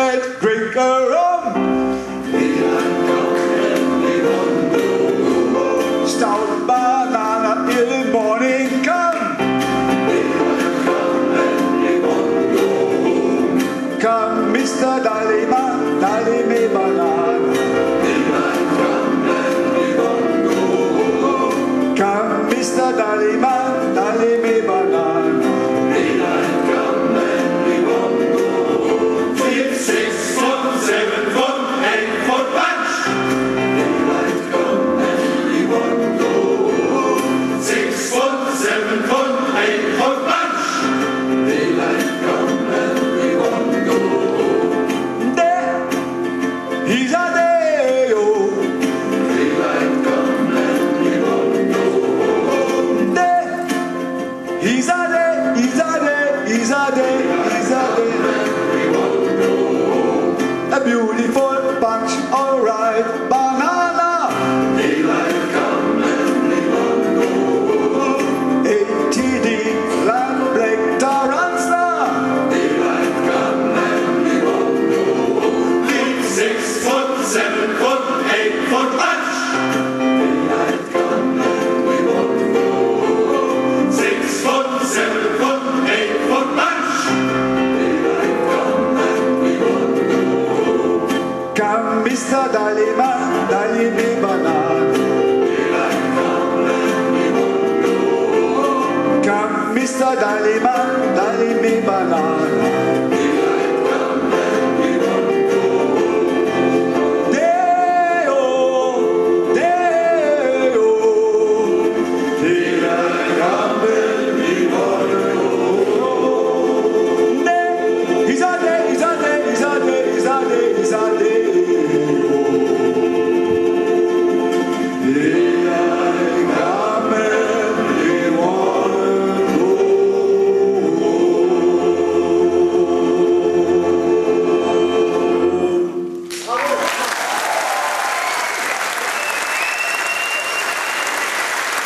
let's drink a rum. Daylight come and we won't go home. Stout banana in the morning come. Daylight come and we won't go home. Come, Mr. Dalima, dali me banana. Daylight come and we won't go home. Come, Mr. Dalima, dali me banana. Daylight come and we won't go home. 5, 6 foot, 7 foot, 8 foot bunch. Daylight come and we won't go home. 6 foot, 7 foot, 8 foot bunch. Daylight come and we won't go home. There, he's a day, oh. Daylight come and we won't go home. There, he's a day, he's a day, he's a day, he's a day. We won't go home. A beautiful bunch, alright, banana. Daylight come and we won't go home. ATD, land black tarantula. Daylight come and we won't go home. 6 foot, 7 foot, 8 foot bunch. Daylight come and we won't go home. 6 foot, 7 foot, 8 foot bunch. Daylight come and we won't go home. Come, Mr. Dalima, dali me banana. Daylight come and we won't go home. Come, Mr. Dalima.